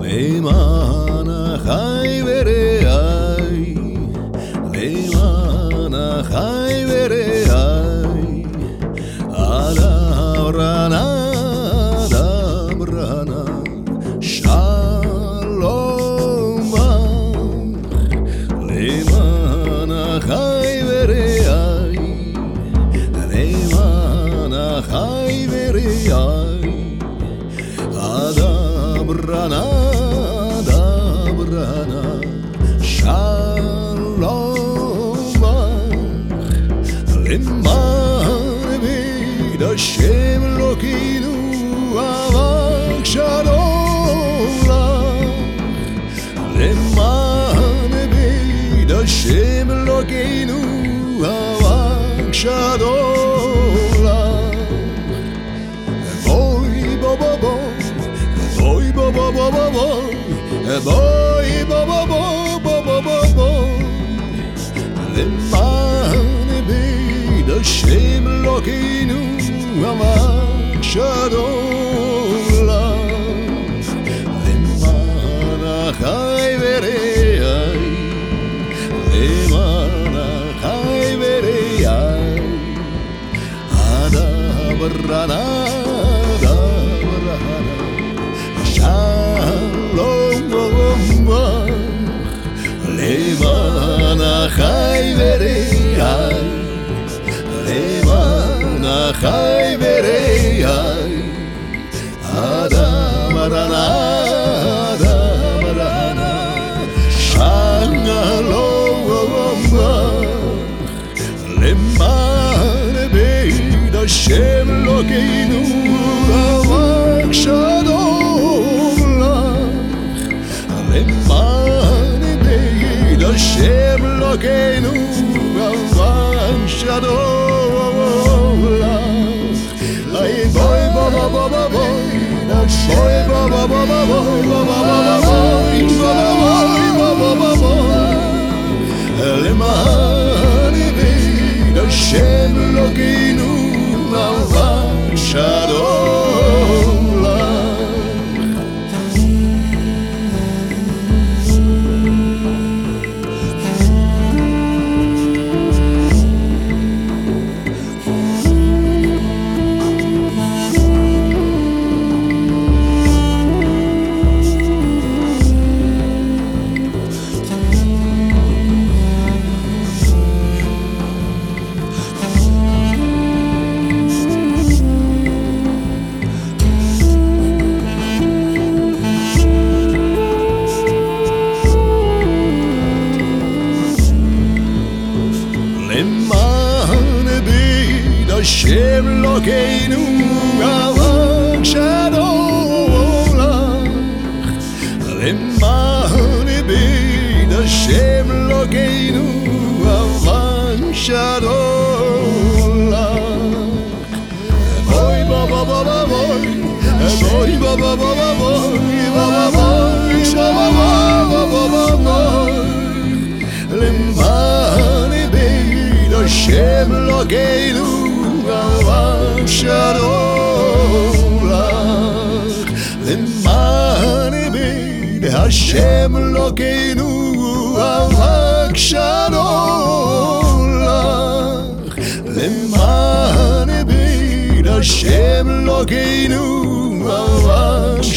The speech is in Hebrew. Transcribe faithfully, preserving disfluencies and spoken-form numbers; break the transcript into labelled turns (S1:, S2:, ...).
S1: למען אחי ורעי, למען אחי ורעי, אדברה אדברה שלום בך, למען אחי ורעי, למען אחי ורעי, אדברה שלום בך, למען בית השם אלוקינו אבק שלום לך, למען בית השם אלוקינו אבק שלום לך. בואי בוא בוא בוא, בואי בוא בוא בוא בוא בואי בוא בוא בוא בוא בוא בוא בוא, למען בית השם אלוקינו אבק שלום לך, למען אחי ורעי, למען אחי ורעי, אדברה אדברה שלום בך, למען אחי ורעי, למען אחי ורעי, אדברה אדברה שלום בך, למען בית השם אלוקינו אבק שלום לך, למען בית השם אלוקינו אבק שלום לך. היי בואי בוא בוא בוא בוא בואי בוא בוא בוא בוא בוא בוא, למען בית השם אלוקינו אבק שלום לך. למען בית השם אלוקינו אבק שלום לך, למען בית השם אלוקינו אבק שלום לך. בואי בוא בוא בוא בואי בואי בוא בוא בוא בואי בוא בוא בוא, למען בית השם אלוקינו אבק שלום לך, למען בית השם אלוקינו אבק שלום לך, למען בית השם אלוקינו אבק